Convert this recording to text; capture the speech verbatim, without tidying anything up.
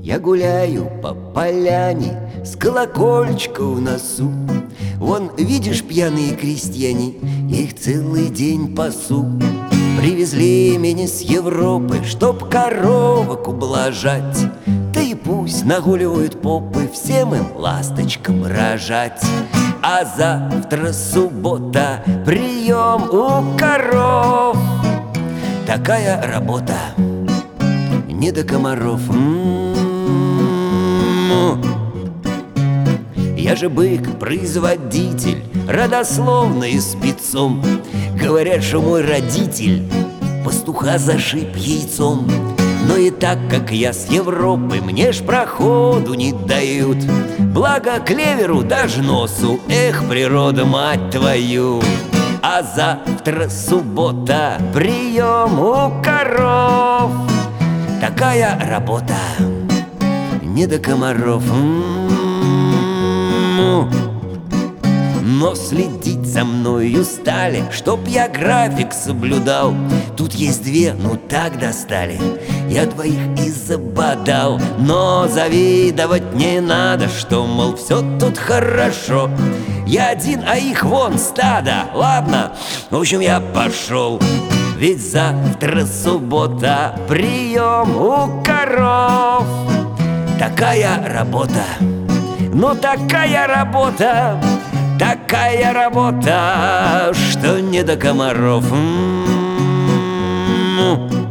Я гуляю по поляне с колокольчиком в носу. Вон, видишь, пьяные крестьяне, их целый день пасу. Привезли меня с Европы, чтоб коровок ублажать. Да и пусть нагуливают попы, всем им ласточкам рожать. А завтра суббота, прием у коров. Такая работа, не до комаров. М-м-м. Я же бык-производитель, родословный спецом. Говорят, что мой родитель пастуха зашиб яйцом. Но и так как я с Европы, мне ж проходу не дают. Благо клеверу даже носу, эх, природа, мать твою. А завтра суббота, прием у коров. Такая работа, не до комаров. М-м-м. Но следить за мною стали, чтоб я график соблюдал. Тут есть две, ну так достали, я двоих и забодал. Но завидовать не надо, что, мол, все тут хорошо. Я один, а их вон стадо. Ладно, в общем, я пошел. Ведь завтра суббота, прием у коров. Такая работа, ну такая работа, такая работа, что не до комаров. М-м-м.